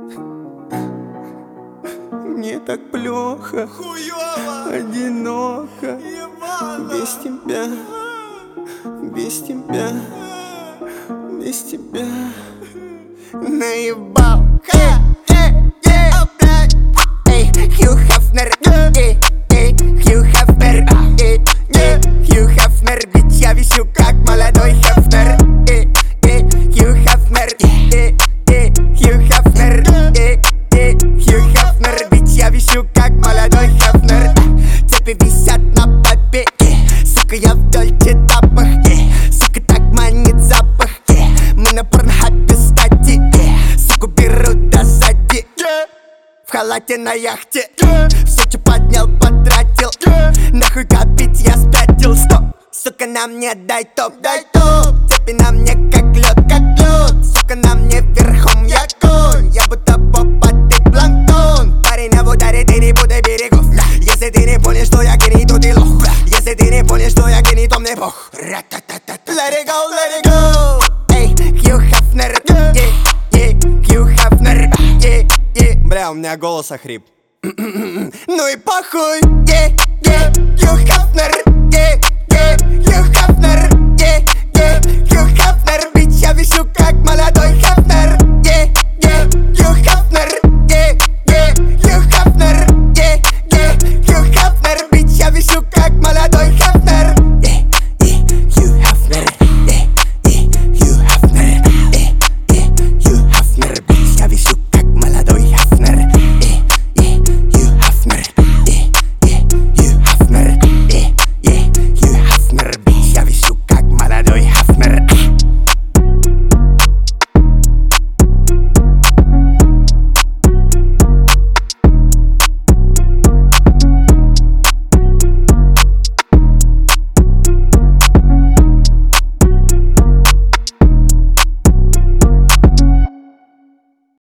Мне так плохо, хуёво, одиноко, ебано, без тебя, без тебя, без тебя. Наебал. Эй, Хью Хафнер, Хью Хафнер, Хью Хафнер, ведь я висю как молодой Хафнер. Хью Хафнер, Хью Хафнер, Хью Хафнер, ведь я висю как молодой Хафнер. Цепи висят на побеге, сука, я в Дольче Дабах, сука, так манит запах. Мы на порнхабе стати, суку берут до сзади. В халате на яхте, все, что поднял, потратил. Нахуй копить, я спятил. Стоп, сука, на мне дай топ, цепи на мне как лед, сука, на мне верхом я конь. Я будто попа, ты планктон. Парень на ударе, ты не буду берегов. Если ты не понял, что я гений, то ты лох. Если ты не понял, что я гений, то мне бог. Let it go, let it go. Эй, Хью Хафнер, Хью Хафнер, Бля, у меня голос охрип. ну и похуй, Хью Хафнер, Хью Хафнер, Хью Хафнер, ведь я вижу как молодой